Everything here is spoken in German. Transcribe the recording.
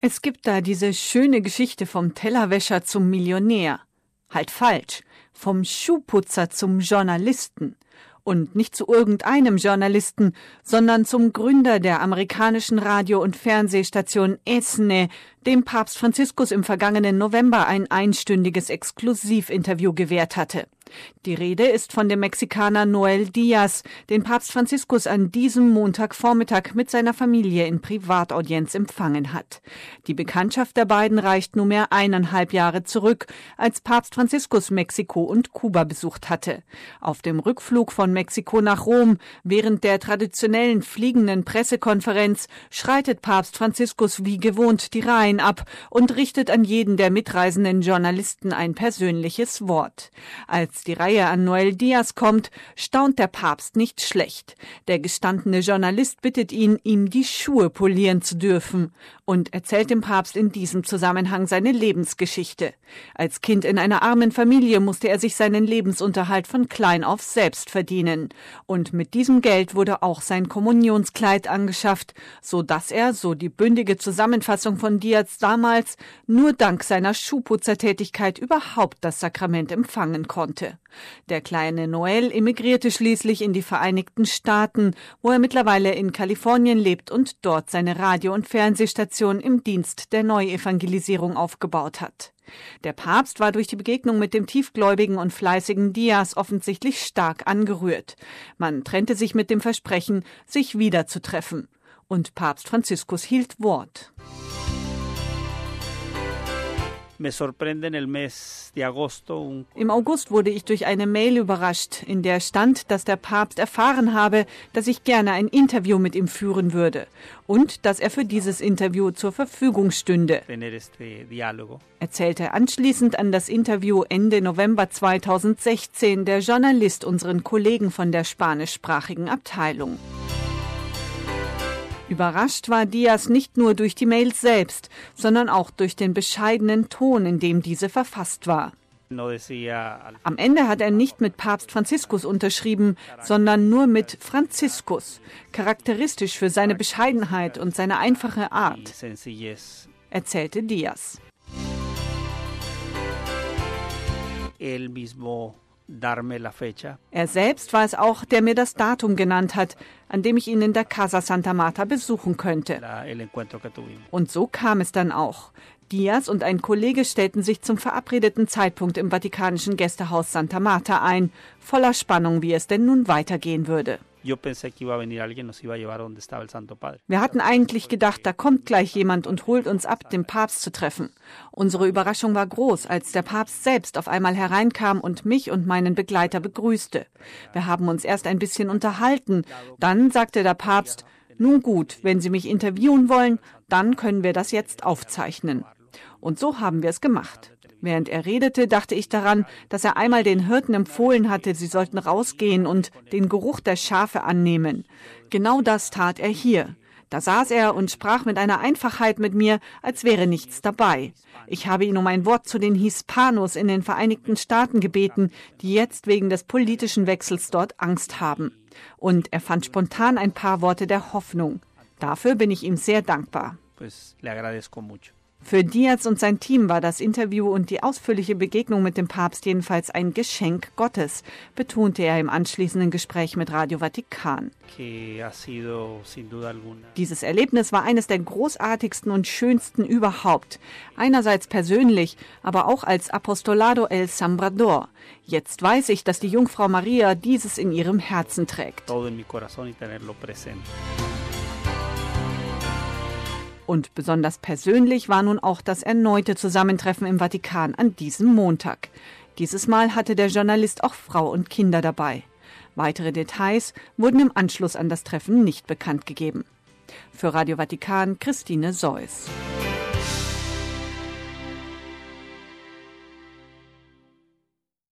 Es gibt da diese schöne Geschichte vom Tellerwäscher zum Millionär. Halt falsch, vom Schuhputzer zum Journalisten. Und nicht zu irgendeinem Journalisten, sondern zum Gründer der amerikanischen Radio- und Fernsehstation ESNE, dem Papst Franziskus im vergangenen November ein einstündiges Exklusivinterview gewährt hatte. Die Rede ist von dem Mexikaner Noel Díaz, den Papst Franziskus an diesem Montagvormittag mit seiner Familie in Privataudienz empfangen hat. Die Bekanntschaft der beiden reicht nunmehr 1,5 Jahre zurück, als Papst Franziskus Mexiko und Kuba besucht hatte. Auf dem Rückflug von Mexiko nach Rom, während der traditionellen fliegenden Pressekonferenz, schreitet Papst Franziskus wie gewohnt die Reihen ab und richtet an jeden der mitreisenden Journalisten ein persönliches Wort. Als die Reihe an Noel Díaz kommt, staunt der Papst nicht schlecht. Der gestandene Journalist bittet ihn, ihm die Schuhe polieren zu dürfen und erzählt dem Papst in diesem Zusammenhang seine Lebensgeschichte. Als Kind in einer armen Familie musste er sich seinen Lebensunterhalt von klein auf selbst verdienen. Und mit diesem Geld wurde auch sein Kommunionskleid angeschafft, so dass er, so die bündige Zusammenfassung von Díaz damals, nur dank seiner Schuhputzertätigkeit überhaupt das Sakrament empfangen konnte. Der kleine Noel emigrierte schließlich in die Vereinigten Staaten, wo er mittlerweile in Kalifornien lebt und dort seine Radio- und Fernsehstation im Dienst der Neuevangelisierung aufgebaut hat. Der Papst war durch die Begegnung mit dem tiefgläubigen und fleißigen Díaz offensichtlich stark angerührt. Man trennte sich mit dem Versprechen, sich wiederzutreffen. Und Papst Franziskus hielt Wort. Im August wurde ich durch eine Mail überrascht, in der stand, dass der Papst erfahren habe, dass ich gerne ein Interview mit ihm führen würde und dass er für dieses Interview zur Verfügung stünde. Erzählte anschließend an das Interview Ende November 2016 der Journalist unseren Kollegen von der spanischsprachigen Abteilung. Überrascht war Díaz nicht nur durch die Mail selbst, sondern auch durch den bescheidenen Ton, in dem diese verfasst war. Am Ende hat er nicht mit Papst Franziskus unterschrieben, sondern nur mit Franziskus, charakteristisch für seine Bescheidenheit und seine einfache Art, erzählte Díaz. Er selbst war es auch, der mir das Datum genannt hat, an dem ich ihn in der Casa Santa Marta besuchen könnte. Und so kam es dann auch. Díaz und ein Kollege stellten sich zum verabredeten Zeitpunkt im vatikanischen Gästehaus Santa Marta ein, voller Spannung, wie es denn nun weitergehen würde. Wir hatten eigentlich gedacht, da kommt gleich jemand und holt uns ab, den Papst zu treffen. Unsere Überraschung war groß, als der Papst selbst auf einmal hereinkam und mich und meinen Begleiter begrüßte. Wir haben uns erst ein bisschen unterhalten. Dann sagte der Papst, nun gut, wenn Sie mich interviewen wollen, dann können wir das jetzt aufzeichnen. Und so haben wir es gemacht. Während er redete, dachte ich daran, dass er einmal den Hirten empfohlen hatte, sie sollten rausgehen und den Geruch der Schafe annehmen. Genau das tat er hier. Da saß er und sprach mit einer Einfachheit mit mir, als wäre nichts dabei. Ich habe ihn um ein Wort zu den Hispanos in den Vereinigten Staaten gebeten, die jetzt wegen des politischen Wechsels dort Angst haben. Und er fand spontan ein paar Worte der Hoffnung. Dafür bin ich ihm sehr dankbar. Für Díaz und sein Team war das Interview und die ausführliche Begegnung mit dem Papst jedenfalls ein Geschenk Gottes, betonte er im anschließenden Gespräch mit Radio Vatikan. Dieses Erlebnis war eines der großartigsten und schönsten überhaupt. Einerseits persönlich, aber auch als Apostolado El Sembrador. Jetzt weiß ich, dass die Jungfrau Maria dieses in ihrem Herzen trägt. Und besonders persönlich war nun auch das erneute Zusammentreffen im Vatikan an diesem Montag. Dieses Mal hatte der Journalist auch Frau und Kinder dabei. Weitere Details wurden im Anschluss an das Treffen nicht bekannt gegeben. Für Radio Vatikan, Christine Seuss.